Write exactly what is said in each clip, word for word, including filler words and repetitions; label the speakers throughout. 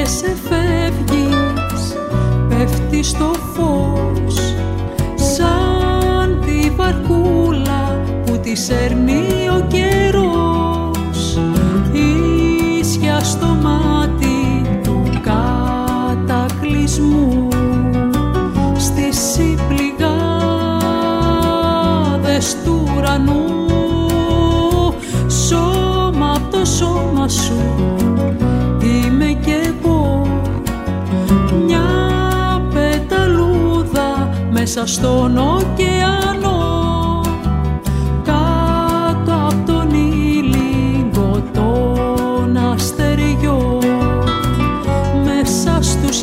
Speaker 1: Έρχεσαι, φεύγεις, πέφτει στο φως σαν τη βαρκούλα που τη σέρνει ο καιρός. Ίσια στο μάτι του κατακλυσμού, στις πληγάδες του ουρανού, σώμα απ' το σώμα σου είμαι κι εγώ, μια πεταλούδα μέσα στον ωκεανό, κάτω απ' τον ήλιγκο των αστεριών, μέσα στους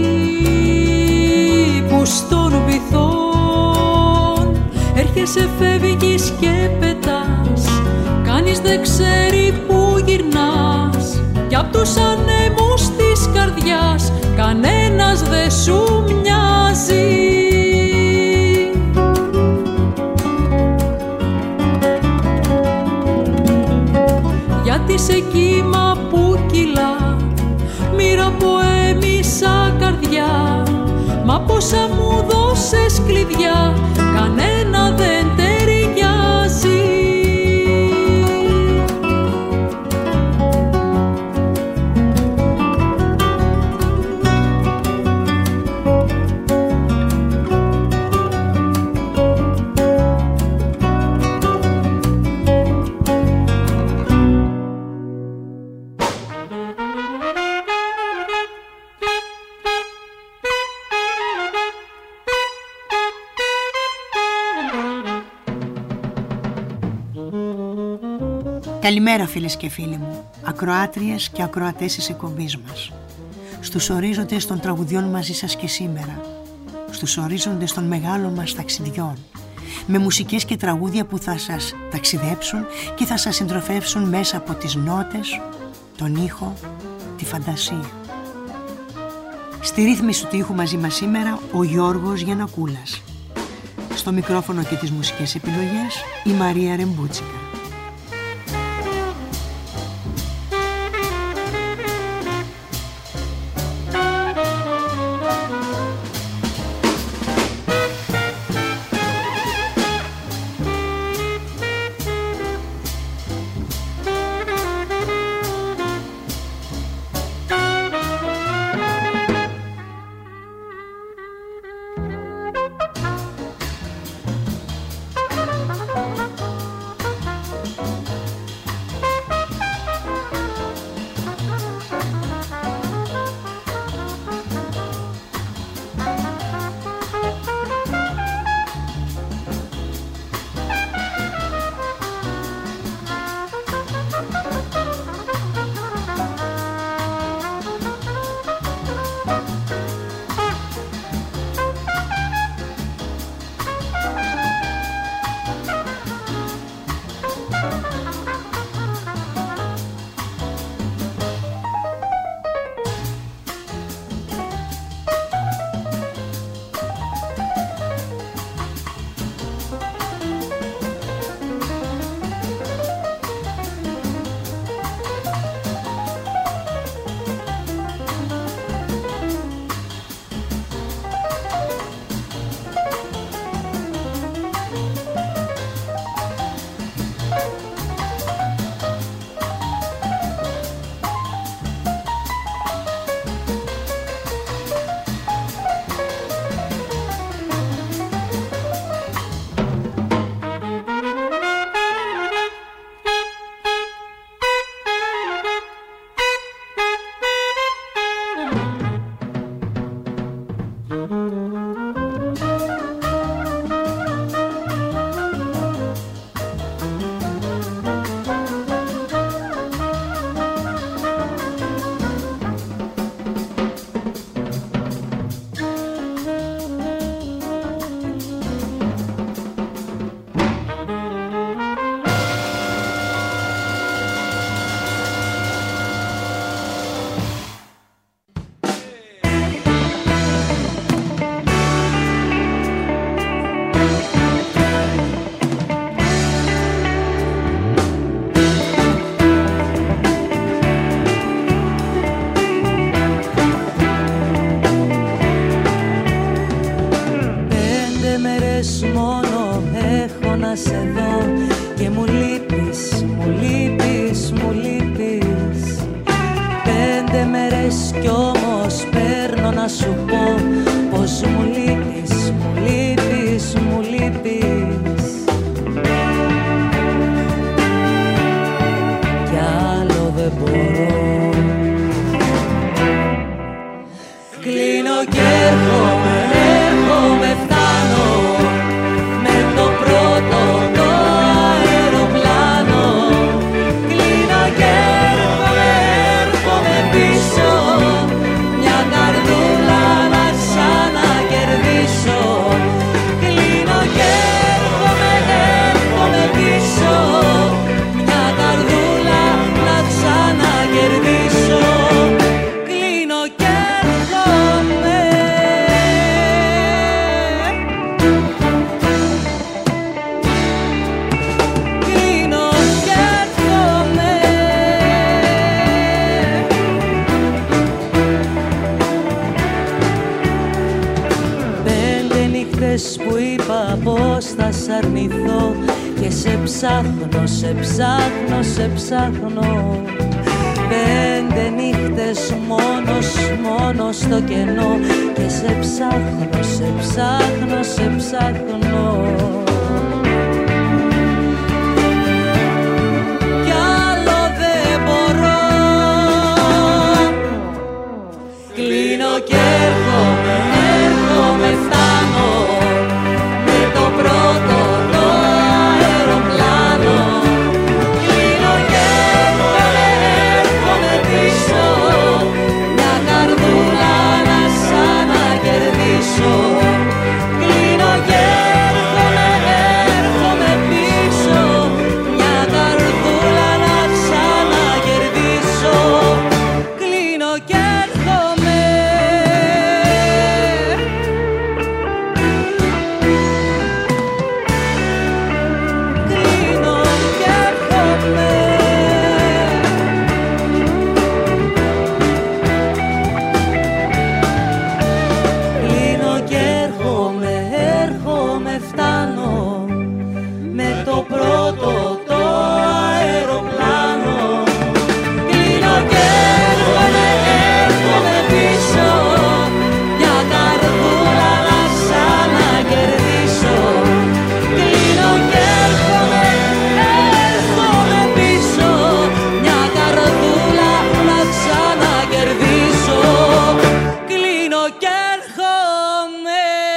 Speaker 1: κήπους των βυθών. Έρχεσαι, φεύγεις και πετάς, κανείς δεν ξέρει που γυρνάς, κι απ' τους ανέμους της καρδιάς κανένας δεν σου μοιάζει. Γιατί σε κύμα που κυλά, μοίρα ποέμισα καρδιά, μα πόσα μου δώσες κλειδιά, κανένα δεν ταιριάζει.
Speaker 2: Καλημέρα φίλες και φίλοι μου, ακροάτριες και ακροατές της εκπομπής μας. Στους ορίζοντες των τραγουδιών μαζί σας και σήμερα, στους ορίζοντες των μεγάλων μας ταξιδιών, με μουσικές και τραγούδια που θα σας ταξιδέψουν και θα σας συντροφεύσουν μέσα από τις νότες, τον ήχο, τη φαντασία. Στη ρύθμιση του ήχου μαζί μας σήμερα ο Γιώργος Γιαννακούλας. Στο μικρόφωνο και τις μουσικές επιλογές η Μαρία Ρεμπούτσικα.
Speaker 1: σου πω πως μου λείπεις, μου λείπεις, μου λείπεις. Κι άλλο δεν μπορώ. Κλείνω κι έρχομαι, έρχομαι, φτάνω με το πρώτο το αεροπλάνο. Κλείνω κι έρχομαι, έρχομαι πίσω, μια καρδούλα να ξανακερδίσω. Κλείνω κι έρχομαι, έρχομαι πίσω, μια καρδούλα να ξανακερδίσω. Κλείνω κι έρχομαι. Κλείνω κι έρχομαι. Πέντε νύχτες που είπα πως θα σ' αρνηθώ και σε ψάχνω, σε ψάχνω, σε ψάχνω. Πέντε νύχτες μόνος, μόνος στο κενό και σε ψάχνω, σε ψάχνω, σε ψάχνω. Κι άλλο δεν μπορώ. Κλείνω κι έρχομαι, έρχομαι, φτάνω με το πρώτο το αεροπλάνο. Κλείνω κι έρχομαι, έρχομαι πίσω, μια καρδούλα να ξανακερδίσω. Κλείνω κι έρχομαι, έρχομαι πίσω, μια καρδούλα να ξανακερδίσω. Κλείνω κι έρχομαι. Κλείνω κι έρχομαι. Κλείνω κι έρχομαι, έρχομαι, φτάνω με το πρώτο το αεροπλάνο. Κλείνω κι έρχομαι, έρχομαι πίσω, μια καρδούλα να ξανακερδίσω. Κλείνω κι έρχομαι, έρχομαι πίσω, μια καρδούλα να ξανακερδίσω. Κλείνω κι έρχομαι.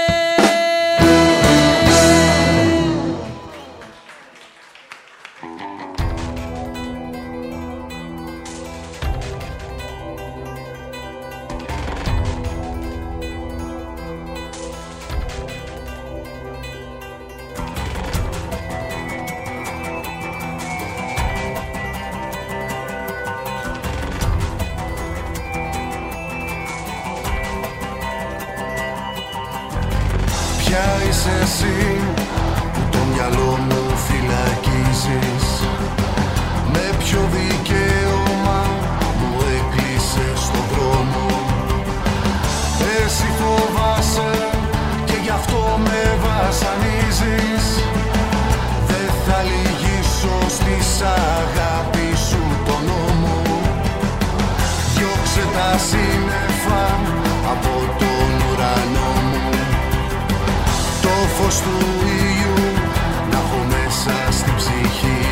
Speaker 3: Ποια είσαι εσύ που το μυαλό μου φυλακίζεις? Με ποιο δικαίωμα μου έκλεισες στον δρόμο? Εσύ φοβάσαι και γι' αυτό με βασανίζεις. Δεν θα λυγίσω στις αγάπη σου τον νόμο. Διώξε τα σύννεφα από τον ουρανό μου. Το φως του ήλιου να έχω μέσα στην ψυχή.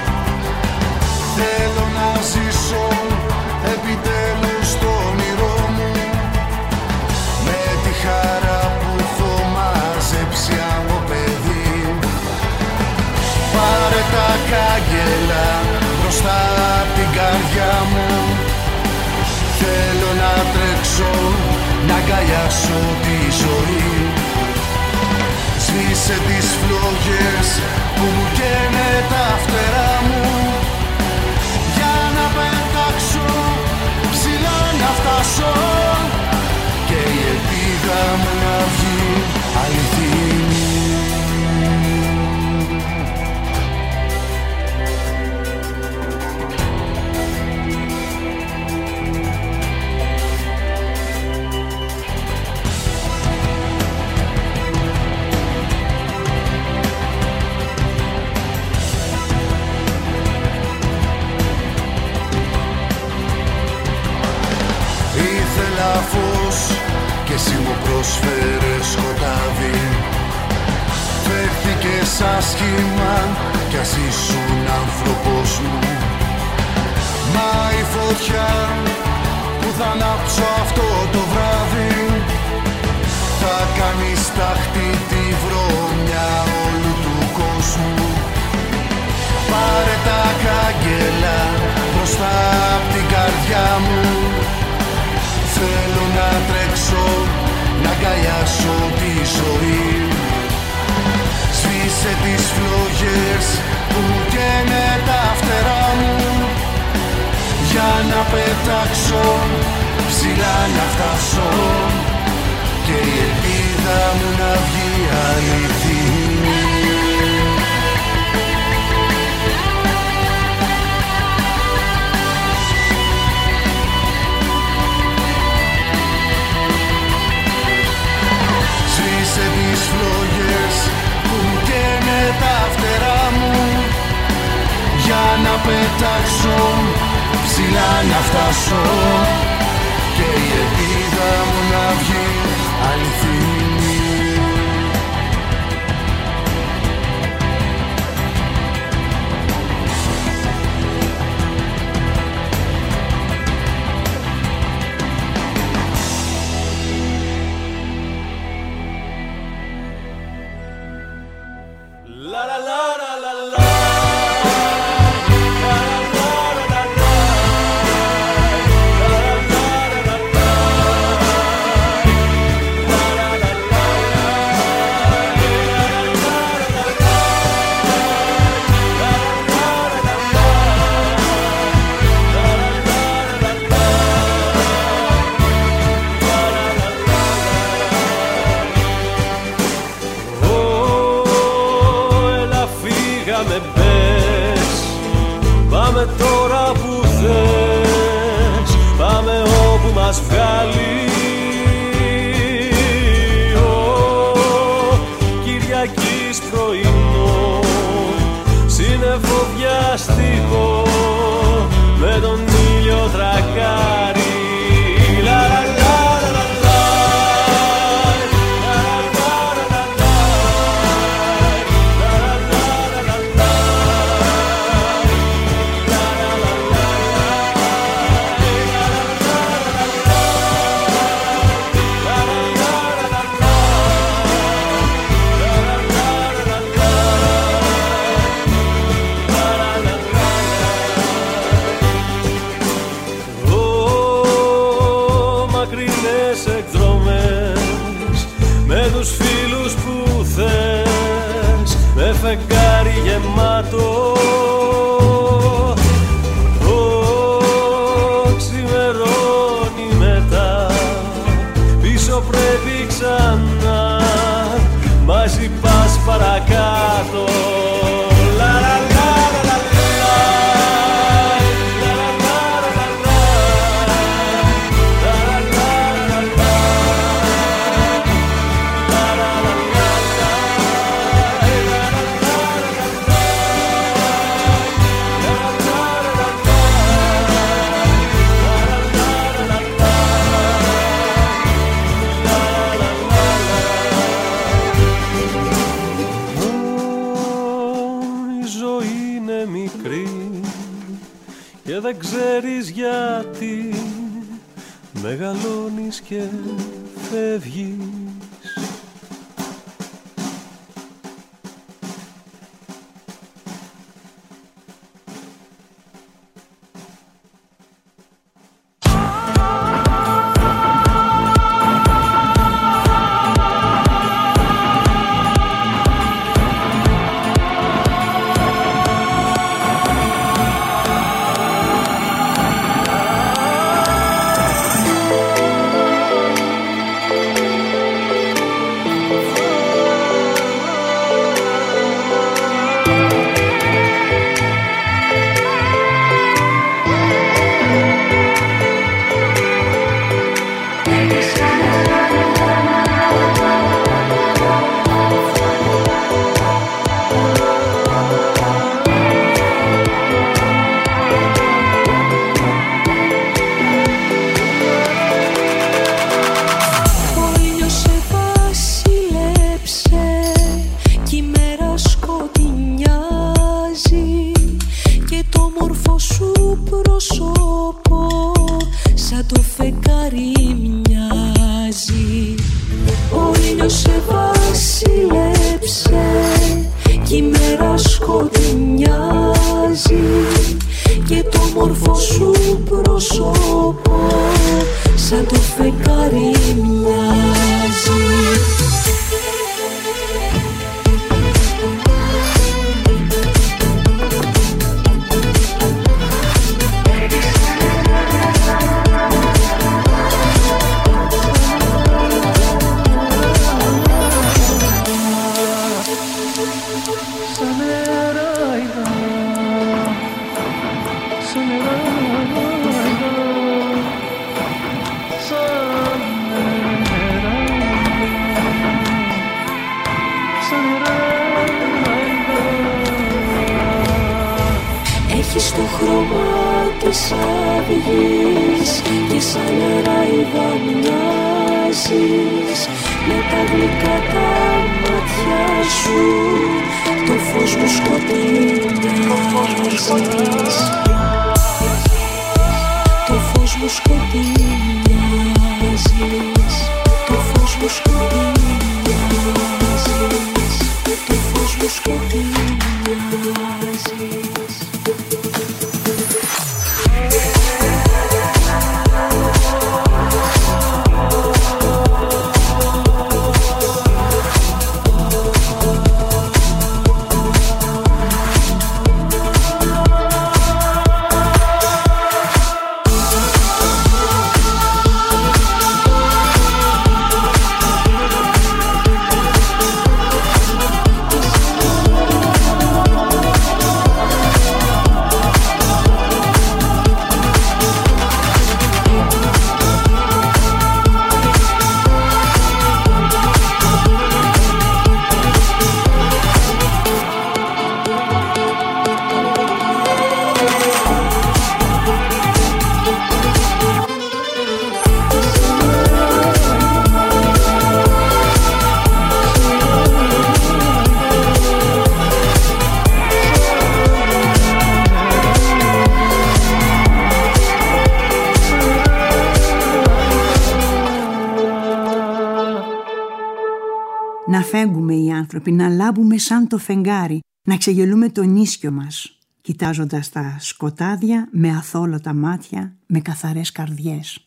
Speaker 3: Θέλω να ζήσω επιτέλους το όνειρό μου, με τη χαρά που έχω μαζέψει από παιδί. Πάρε τα κάγκελα μπροστά απ' την καρδιά μου. Θέλω να τρέξω, να αγκαλιάσω τη ζωή. Σβήσε τις φλόγες που μου καίνε τα φτερά μου, για να πετάξω ψηλά να φτάσω και η ελπίδα μου να βγει αληθινή. εσύ μου πρόσφερες σκοτάδι. Φέρθηκες άσχημα κι ας ήσουν άνθρωπος μου. Μα η φωτιά που θα ανάψω αυτό το βράδυ θα κάνει στάχτη τη βρωμιά όλου του κόσμου. Πάρε τα κάγκελα μπροστά απ' την καρδιά μου. Θέλω να τρέξω, να αγκαλιάσω τη ζωή. Σβήσε τις φλόγες που καίνε τα φτερά μου, για να πετάξω ψηλά να φτάσω και η ελπίδα μου να βγει αληθινή. Σβήσε τις φλόγες που καίνε τα φτερά μου, για να πετάξω ψηλά να φτάσω και η ελπίδα μου να βγει αληθινή.
Speaker 4: Τώρα που θες, πάμε όπου μας βγάλει. Oh, Κυριακής πρωινό, σύννεφο βιαστικό, με τον ήλιο τρακάρι. Λα, λα, λα, λα, λα, λα. Τους φίλους που θες, με φεγγάρι γεμάτο. Oh, ξημερώνει μετά, πίσω πρέπει ξανά, μαζί πας παρακάτω. Λα, λα, λα, λα, λα, λα. Και δεν ξέρεις γιατί μεγαλώνεις και φεύγεις.
Speaker 1: όμορφο σου πρόσωπο σαν το φεγγάρι μοιάζει. Έχεις το χρώμα της αυγής και σαν νεράιδα μοιάζεις με τα γλυκά τα μάτια σου, το φως μου σκοτεινιάζεις, το φως μου σκοτεινιάζεις, το φως μου σκοτεινιάζεις, το φως μου σκοτεινιάζεις.
Speaker 2: Να φέγγουμε οι άνθρωποι, να λάμπουμε σαν το φεγγάρι, να ξεγελούμε τον ίσιο μας, κοιτάζοντας τα σκοτάδια με αθώλωτα μάτια, με καθαρές καρδιές.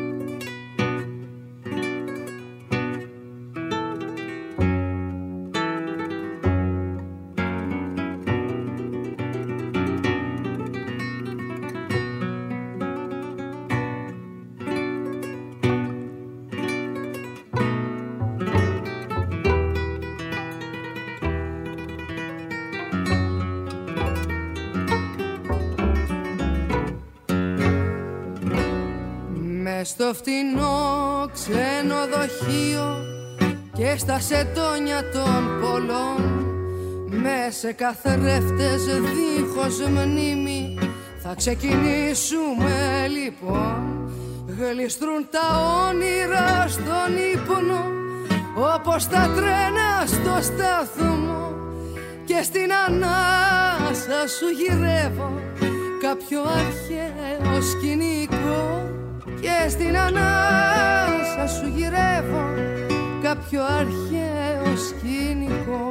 Speaker 5: Στο φτηνό ξενοδοχείο και στα σεντόνια των πολλών, με σε καθρέφτες δίχως μνήμη θα ξεκινήσουμε λοιπόν. Γλιστρούν τα όνειρα στον ύπνο όπως τα τρένα στο σταθμό, και στην ανάσα σου γυρεύω κάποιο αρχαίο σκηνικό, και στην ανάσα σου γυρεύω κάποιο αρχαίο σκηνικό.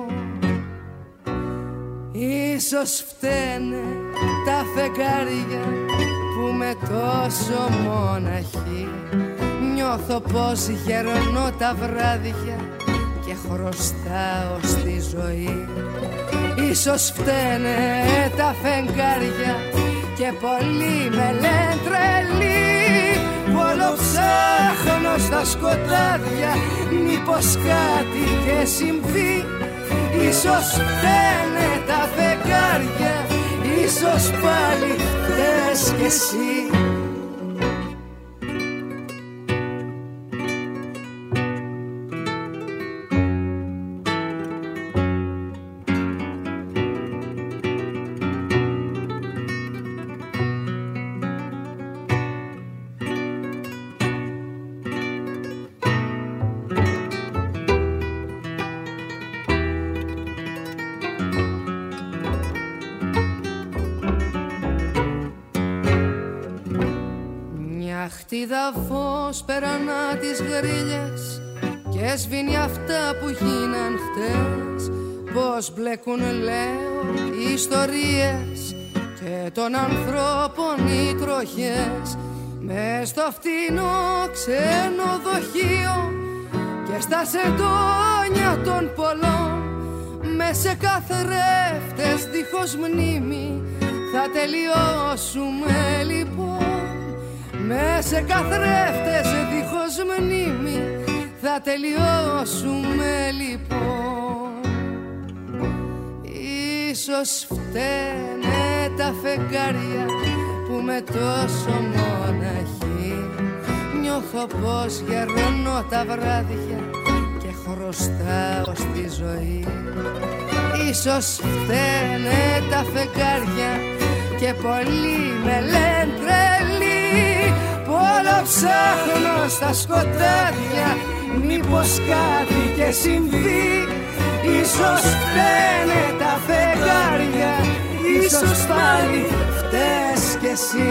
Speaker 5: Ίσως φταίνε τα φεγγάρια που με τόσο μοναχή νιώθω πως γερνώ τα βράδια και χρωστάω στη ζωή. Ίσως φταίνε τα φεγγάρια και πολλοί με λένε τρελή, όλο ψάχνω στα σκοτάδια μήπως κάτι και συμβεί. Ίσως φταίνε τα φεγγάρια, ίσως πάλι φταίς κι εσύ. Χτίδα φως περανά τις γρίλες και σβήνει αυτά που γίναν χτες. Πως μπλέκουν λέω οι ιστορίες και των ανθρώπων οι τροχές μες στο φτηνό ξενοδοχείο και στα σεντόνια των πολλών, μες σε καθρέφτες δίχως μνήμη θα τελειώσουμε λοιπόν. Μες σε καθρέφτες δίχως μνήμη θα τελειώσουμε λοιπόν. Ίσως φταίνε τα φεγγάρια που με τόσο μοναχή νιώθω πως γερνώ τα βράδια και χρωστάω στη ζωή. Ίσως φταίνε τα φεγγάρια και πολλοί με λένε τρελή, που όλο ψάχνω στα σκοτάδια μήπως κάτι και συμβεί. Ίσως φταίνε τα φεγγάρια, ίσως πάλι φταίς κι εσύ.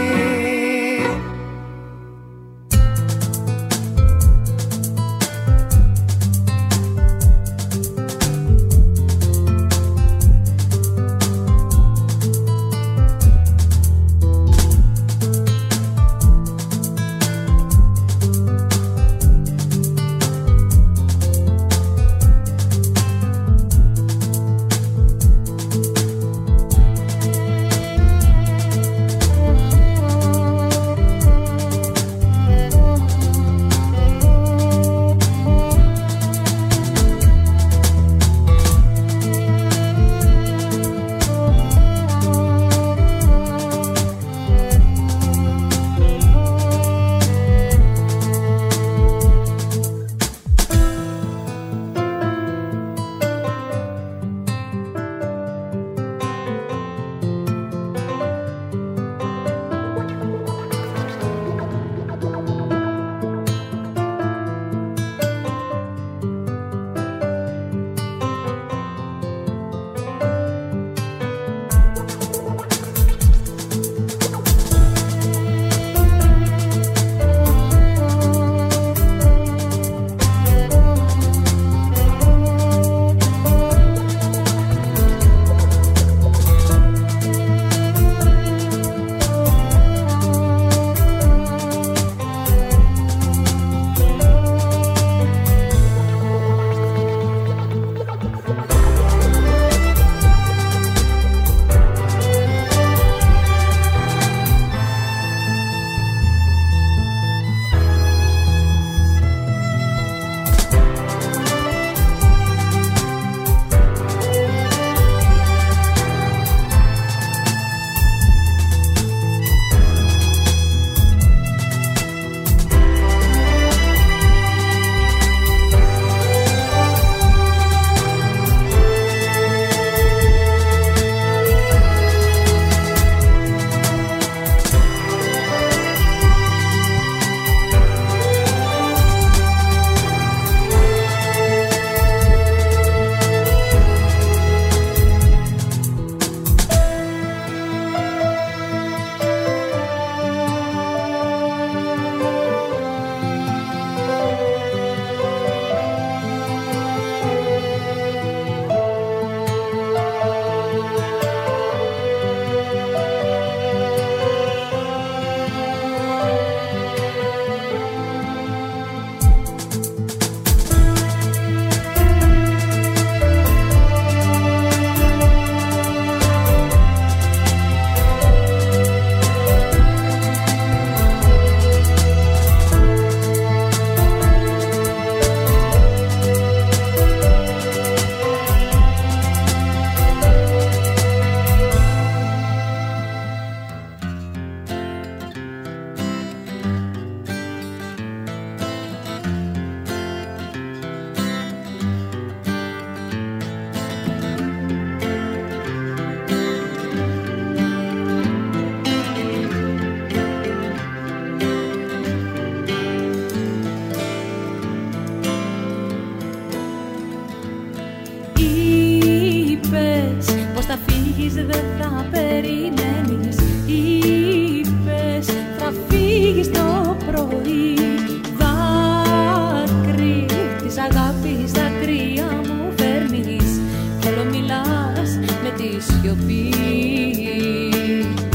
Speaker 1: σιωπή.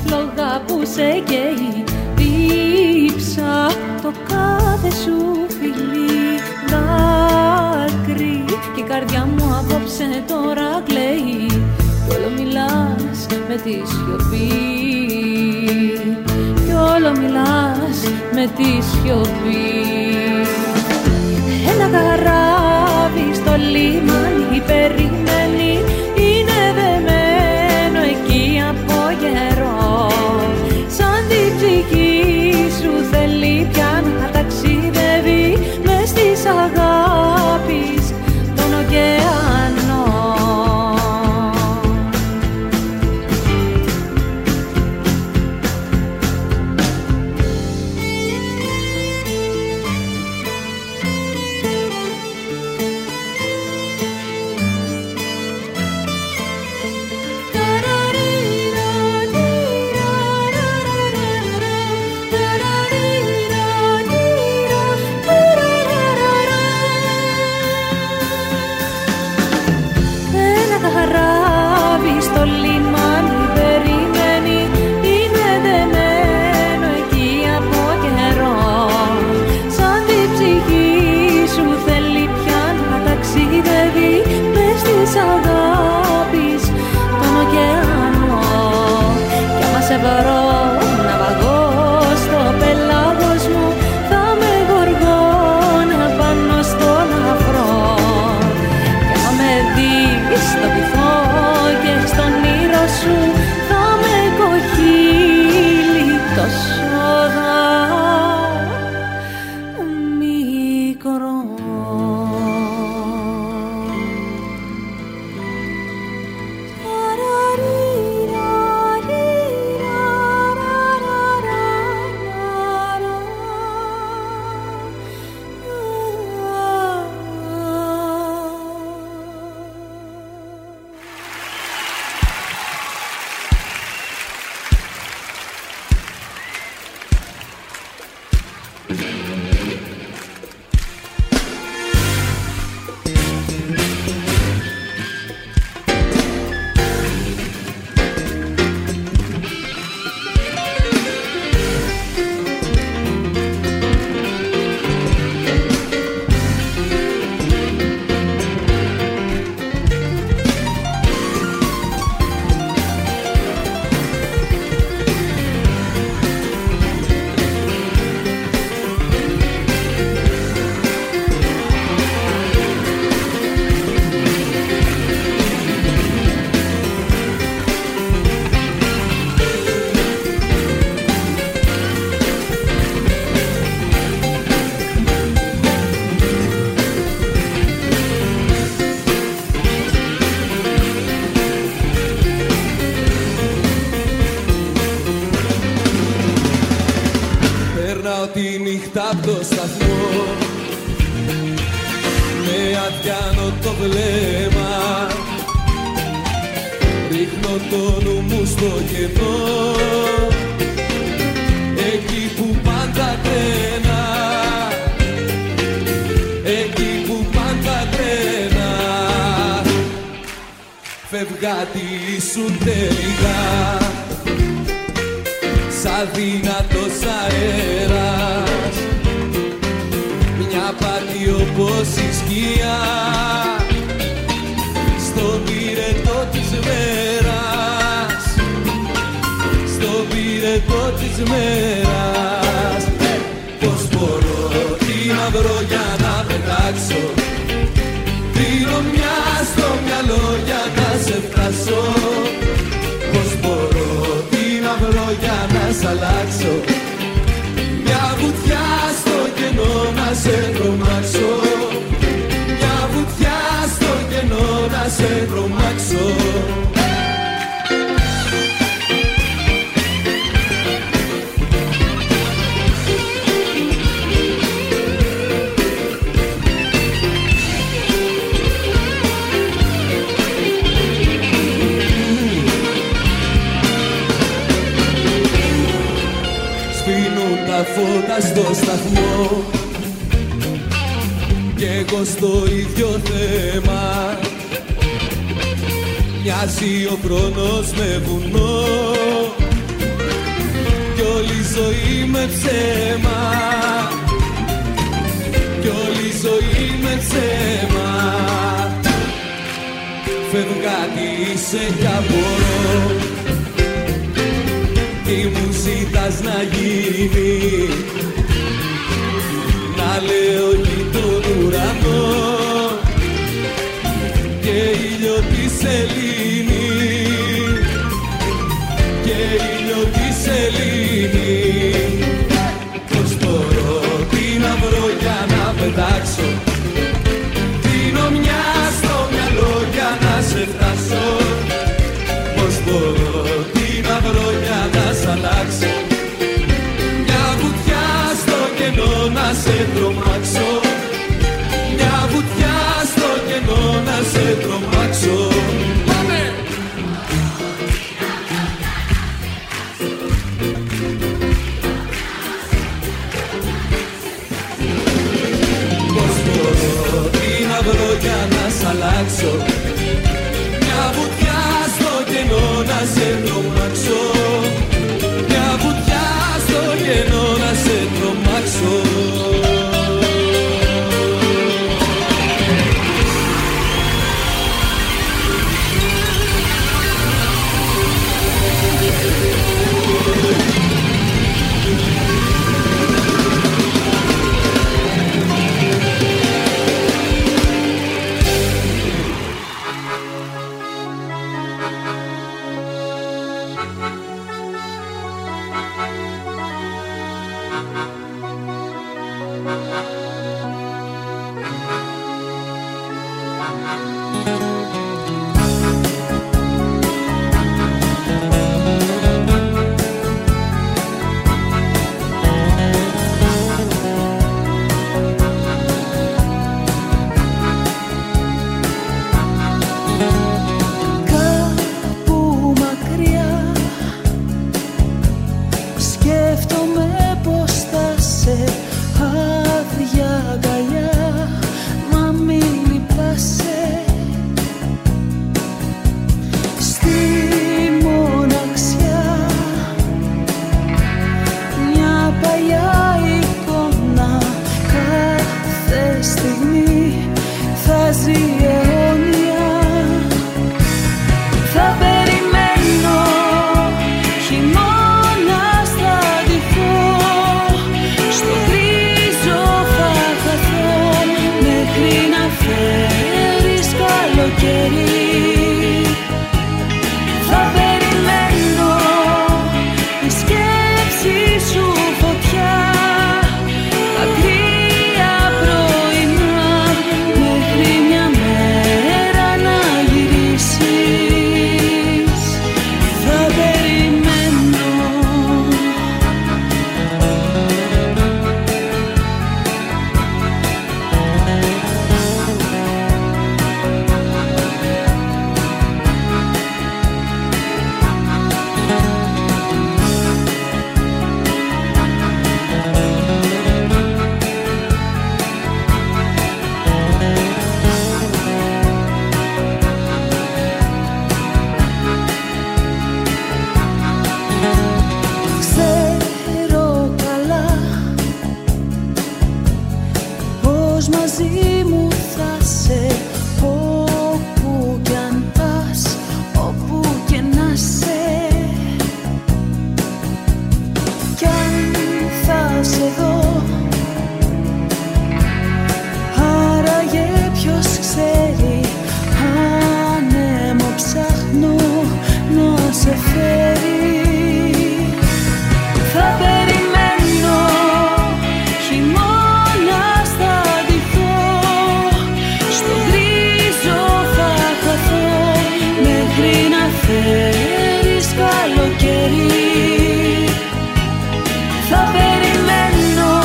Speaker 6: φλόγα που σε καίει. Δίψα το κάθε σου φιλί δάκρυ και η καρδιά μου απόψε τώρα κλαίει. Κι όλο μιλάς με τη σιωπή, κι όλο μιλάς με τη σιωπή. Ένα καράβι στο λιμάνι περιμένει, είναι δεμένο εκεί από καιρό. Σαν την ψυχή σου θέλει πια να ταξιδεύει μες της αγάπης τον ωκεανό. Αγάπης τον ωκεανό. Κι άμα σε βρω να βαγώ στο πέλαγος μου, θα με γοργόνα πάνω στον αφρό. Κι άμα με δεις στο βυθό και στον ήρω σου, θα με κοχύλι το σόδα μικρό.
Speaker 7: Τη νύχτα απ' το σταθμό με αδιάνο το βλέμμα, ρίχνω το νου μου στο κενό, εκεί που πάντα τρένα, εκεί που πάντα τρένα. Φευγάτη ήσουν τελικά, σαν δυνατός αέρας, μια πάτη όπως η σκιά, στον πυρετό της μέρας, στον πυρετό της μέρας. Πώς μπορώ τι να βρω για να πετάξω, δίνω μια στο μυαλό για να σε φτάσω. Πώς μπορώ να βρω για να σ' αλλάξω, μια βουτιά στο κενό να σε τρομάξω, μια βουτιά στο κενό να σε τρομάξω. Τα φώτα στο σταθμό κι εγώ στο ίδιο θέμα. Μοιάζει ο χρόνος με βουνό, ζωή με ψέμα, κι όλη η ζωή με ψέμα. Φευγάτη είσαι κι απορώ, τι μου ζητάς να γίνει, να λέω κι τον ουρανό και ήλιο τη σελήνη, και ήλιο τη σελήνη. Πώς μπορώ τι να βρω για να πετάξω, δίνω μια στο μυαλό για να σε φτάσω. Πώς μπορώ τι να βρω για να σ' αλλάξω, μια βουτιά στο κενό να σε τρομάξω, μια βουτιά στο κενό να σε τρομάξω. Πάμε! Πώς μπορώ τι να βρω για να σ' αλλάξω, μια βουτιά στο κενό να σε τρομάξω, μια βουτιά στο κενό να σε τρομάξω.
Speaker 6: Θα περιμένω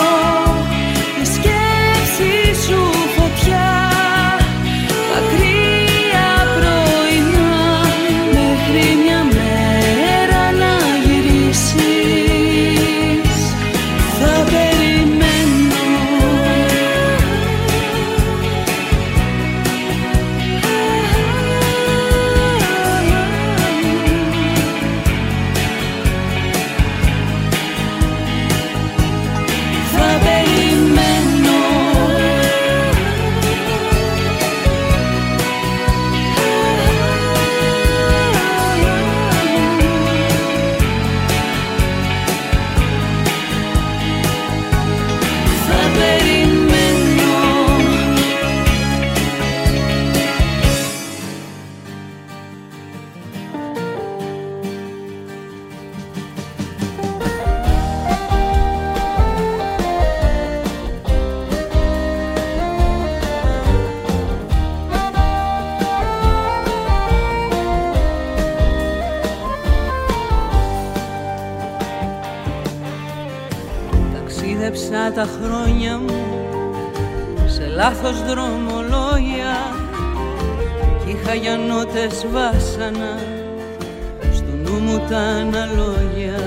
Speaker 1: Έκλεψα τα χρόνια μου σε λάθος δρομολόγια κι είχα για νότες βάσανα στο νου μου τα αναλόγια.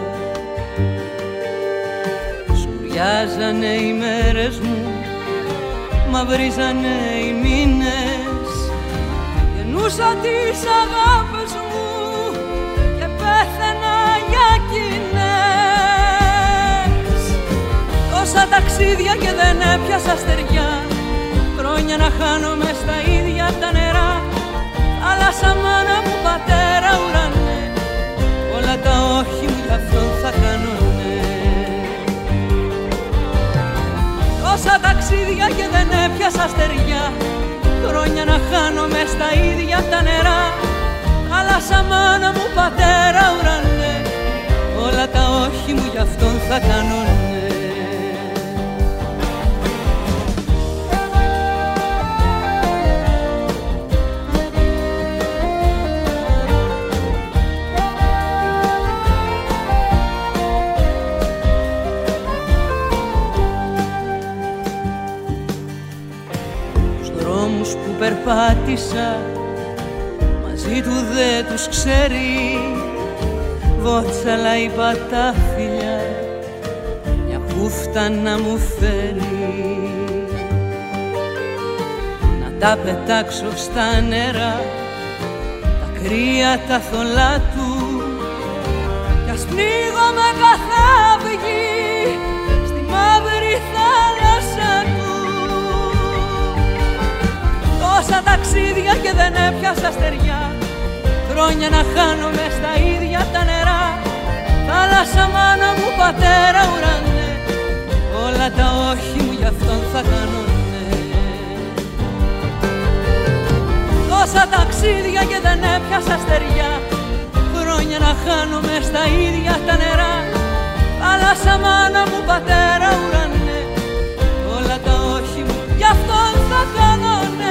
Speaker 1: Σουριάζανε οι μέρες μου, μαυρίζανε οι μήνες, γεννούσα τις αγάπες μου και πέθαινα για εκείνες. Τόσα ταξίδια και δεν έπιασα στεριά, χρόνια να χάνομαι στα ίδια τα νερά. Αλλά σαν μάνα μου πατέρα ουρανέ, όλα τα όχι μου γι' αυτό θα κάνουνε. Τόσα ταξίδια και δεν έπιασα στεριά, χρόνια να χάνομαι στα ίδια τα νερά. Αλλά σαν μάνα μου πατέρα ουρανέ, όλα τα όχι μου γι' αυτόν θα κάνουνε. Που περπάτησα μαζί του δεν τους ξέρει, βότσαλα η πατάφυλλα μια χούφτα να μου φέρει. Να τα πετάξω στα νερά τα κρύα τα θολά του κι ας πνίγομαι κάθε αυγή στη μαύρη θάλασσα του. Τόσα ταξίδια και δεν έπιασα στεριά, χρόνια να χάνομαι στα ίδια τα νερά. Θάλασσα μάνα μου πατέρα ουρανέ, όλα τα όχι μου γι' αυτόν θα κάνουνε. Τόσα ταξίδια και δεν έπιασα στεριά, χρόνια να χάνομαι στα ίδια τα νερά. Θάλασσα μάνα μου πατέρα ουρανέ, όλα τα όχι μου γι' αυτόν θα κάνουνε.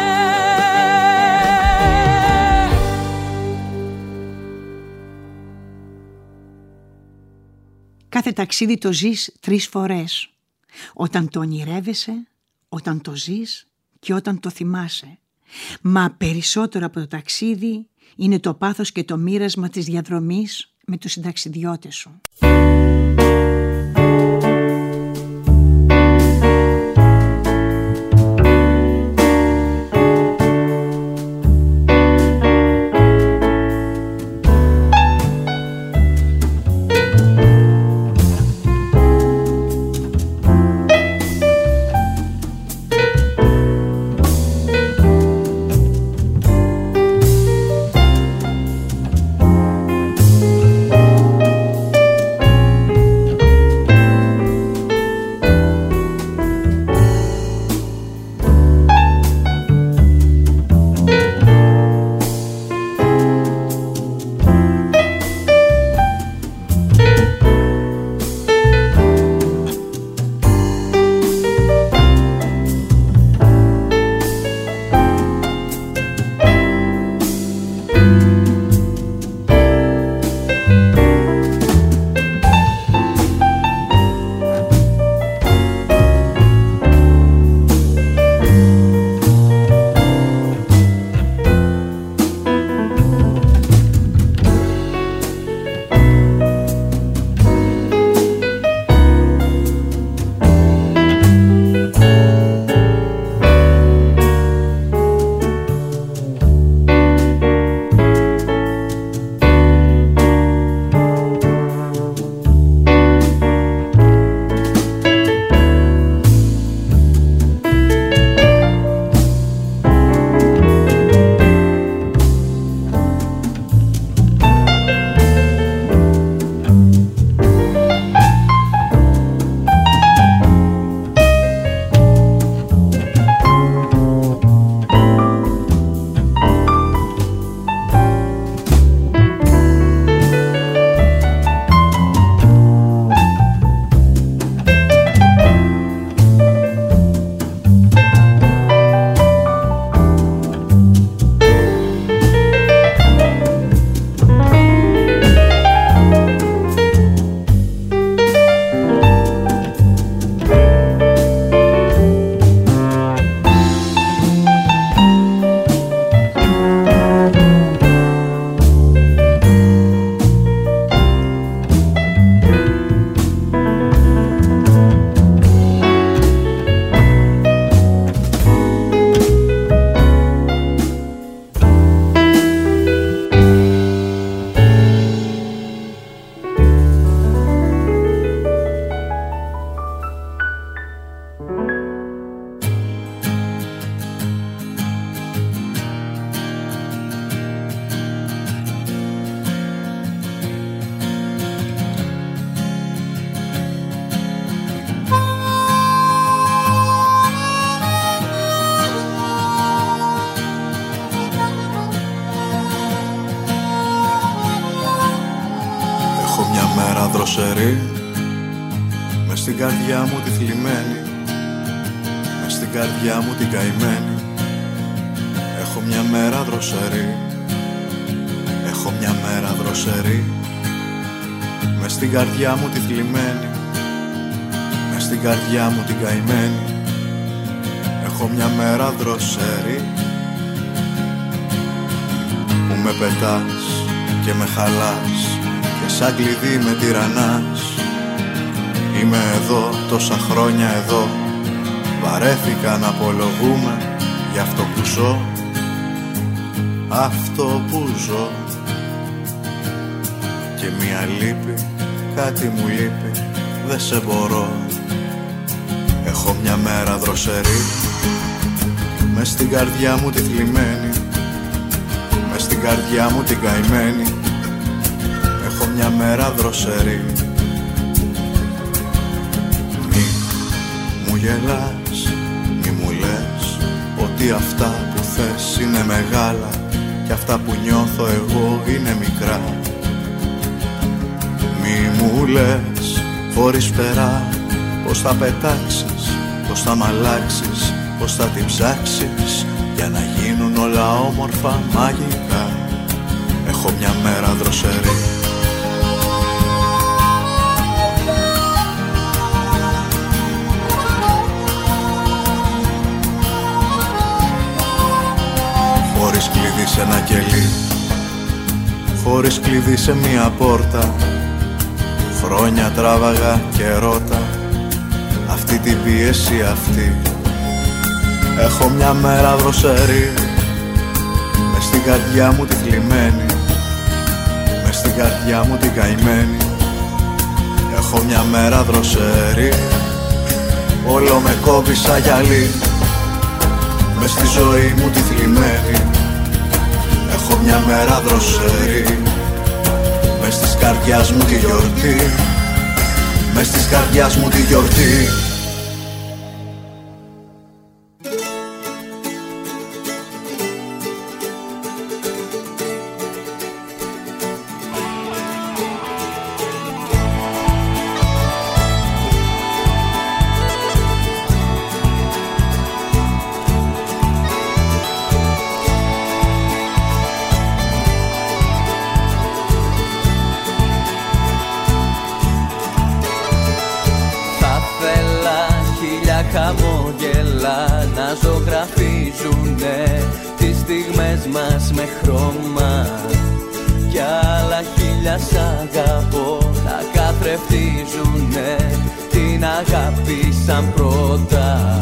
Speaker 2: Κάθε ταξίδι το ζεις τρεις φορές. Όταν το ονειρεύεσαι, όταν το ζεις και όταν το θυμάσαι. Μα περισσότερο από το ταξίδι είναι το πάθος και το μοίρασμα της διαδρομής με τους συνταξιδιώτες σου.
Speaker 3: μέρα δροσερή, μες στην καρδιά μου τη θλιμμένη, μες στην καρδιά μου την καημένη. Έχω μια μέρα δροσερή, έχω μια μέρα δροσερή, μες στην καρδιά μου τη θλιμμένη, μες στην καρδιά μου την καημένη. Έχω μια μέρα δροσερή, που με πετάς και με χαλάς και σαν κλειδί με τυραννάς. Είμαι εδώ τόσα χρόνια εδώ, βαρέθηκα να απολογούμε για αυτό που ζω, αυτό που ζω. Και μία λύπη, κάτι μου λείπει, δεν σε μπορώ. Έχω μια μέρα δροσερή, μες στην καρδιά μου τη θλιμμένη, μες στην καρδιά μου την καημένη. Έχω μια μέρα δροσερή. Μη μου γελάς, μη μου λες ότι αυτά που θες είναι μεγάλα και αυτά που νιώθω εγώ είναι μικρά. Μη μου λες χωρίς φτερά πως θα πετάξεις, πως θα μ' αλλάξεις, πως θα την ψάξεις για να γίνουν όλα όμορφα μαγικά. Έχω μια μέρα δροσερή. Χωρίς κλειδί σε ένα κελί, χωρίς κλειδί σε μία πόρτα, χρόνια τράβαγα και ρώτα αυτή την πίεση αυτή. Έχω μια μέρα δροσερή, μες στην καρδιά μου τη θλιμμένη, μες στην καρδιά μου την καημένη. Έχω μια μέρα δροσερή, όλο με κόβει σαν γυαλί, μες στη ζωή μου τη θλιμμένη. Έχω μια μέρα δροσερή, μες της καρδιάς μου τη γιορτή, μες της καρδιάς μου τη γιορτή.
Speaker 8: Χαμόγελα να ζωγραφίζουνε τις στιγμές μας με χρώμα, κι άλλα χίλια σ' αγαπώ να καθρεφτίζουνε την αγάπη σαν πρώτα.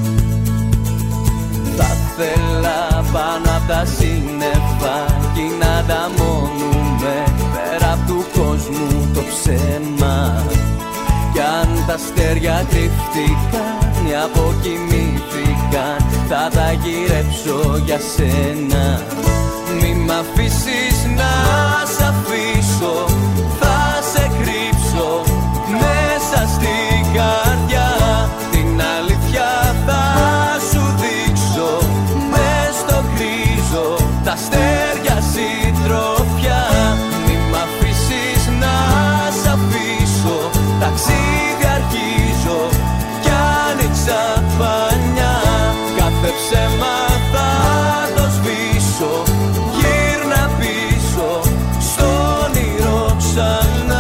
Speaker 8: Θα θέλα πάνω απ' τα σύννεφα κι να ανταμώνουμε πέρα απ' του κόσμου το ψέμα. Κι αν τα αστέρια κρυφτήκαν ή αποκοιμήθηκαν, θα τα γυρέψω για σένα. Μη μ' αφήσεις να σ' αφήσω, θα σε κρύψω μέσα στην καρδιά. Την αλήθεια θα σου δείξω, μες στο γκρίζο τα αστέρια συντροφιά. Μη μ' αφήσεις να σ' αφήσω, ταξίδι αρχίζω κι άνοιξα πανιά. Κάθε ψέμα θα το σβήσω, γύρνα πίσω στο όνειρο ξανά.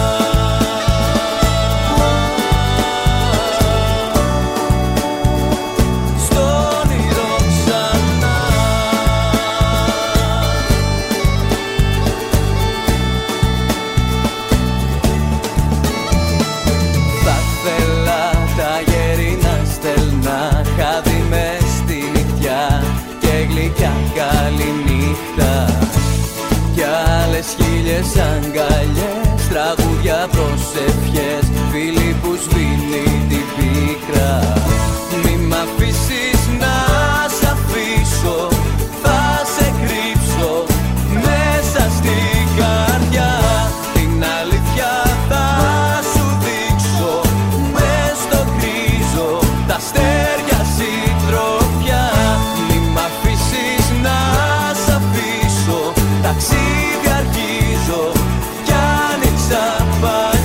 Speaker 8: Στο όνειρο ξανά. Θα θέλα τα γερινά στελνά, χάδι μες στη νυχτιά και γλυκιά καληνύχτα. Κι άλλες χίλιες αγκαλιές, τραγούδια προσευχές, φίλοι που σβήνει την πίκρα. Μη μ' αφήσεις να σ' αφήσω, θα σε κρύψω μέσα στην καρδιά. Την αλήθεια θα σου δείξω, μες στο γκρίζο τα αστέρια συντροφιά. Μη μ' αφήσεις να σ' αφήσω, ταξίδι αρχίζω κι άνοιξα πάλι.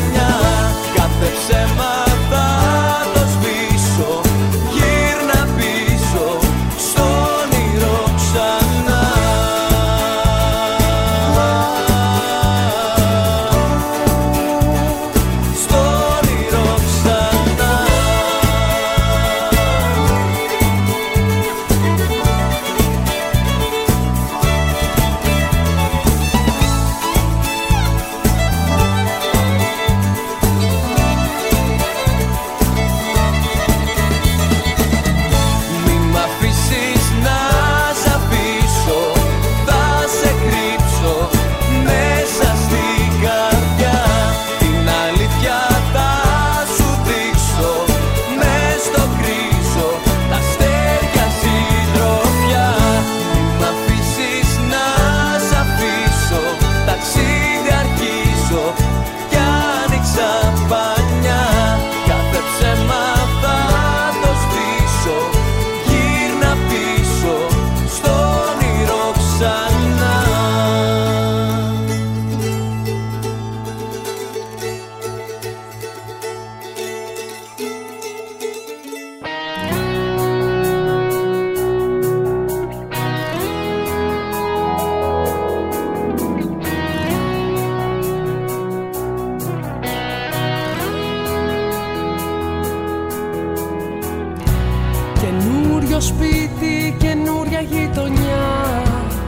Speaker 5: καινούριο σπίτι, καινούρια γειτονιά.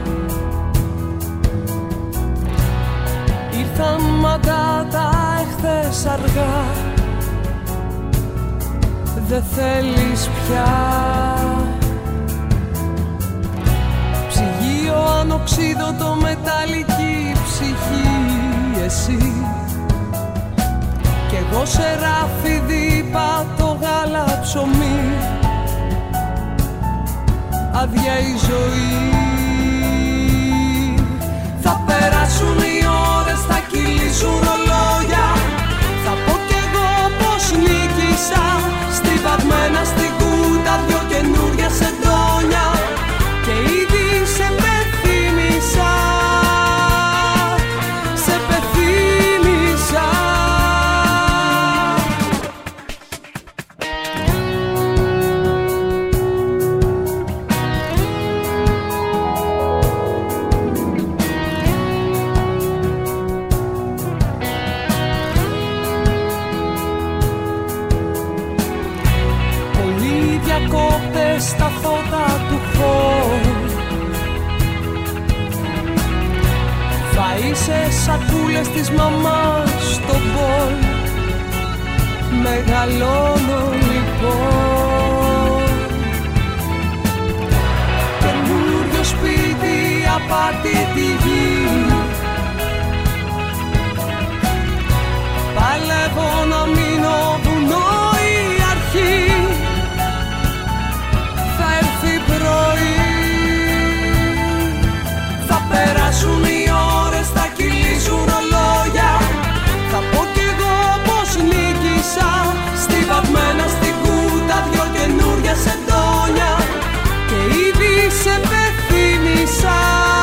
Speaker 5: Ήρθαν μαντάτα εχθές αργά. Δεν θέλεις πια ψυγείο ανοξίδωτο, μεταλλική ψυχή εσύ. Κι εγώ σε ράφι δίπα το γάλα ψωμί. Άδεια η ζωή. Θα περάσουν οι ώρες, θα κυλήσουν ρολόγια. Θα πω κι εγώ πως νίκησα. Στιβαγμένα στην κούτα δυο καινούρια σεντόνια. Και ήδη σε πεθύμησα. Σε πεθύμησα. Στα φώτα του χώρου φαΐ σε σακούλες της μαμάς στο μπολ. Μεγαλώνω λοιπόν. Καινούριο σπίτι, απάτητη γη. Παλεύω να μείνω βουνό η αρχή. Θα περάσουν οι ώρες, θα κυλήσουν ρολόγια. Θα πω κι εγώ πως νίκησα. Στιβαγμένα στην κούτα δυο καινούρια σεντόνια. Και ήδη σε πεθύμησα.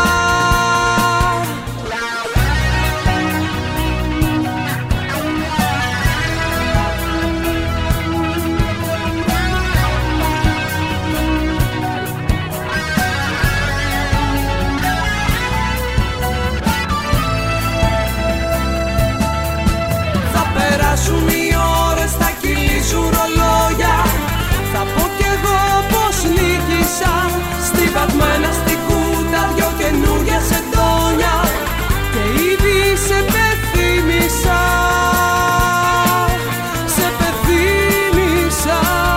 Speaker 5: Περάσουν οι ώρες, θα κυλήσουν ρολόγια. Θα πω κι εγώ πως νίκησα. Στιβαγμένα στην κούτα δυο καινούρια σεντόνια. Και ήδη σε πεθύμησα. Σε πεθύμησα.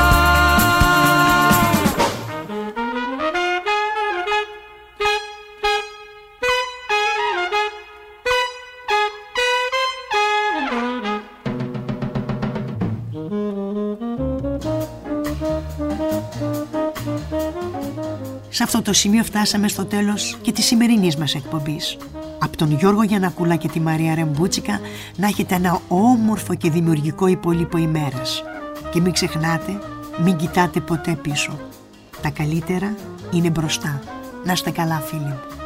Speaker 2: Σε αυτό το σημείο φτάσαμε στο τέλος και της σημερινής μας εκπομπής. Από τον Γιώργο Γιαννακούλα και τη Μαρία Ρεμπούτσικα να έχετε ένα όμορφο και δημιουργικό υπόλοιπο ημέρας. Και μην ξεχνάτε, μην κοιτάτε ποτέ πίσω. Τα καλύτερα είναι μπροστά. Να είστε καλά, φίλοι μου.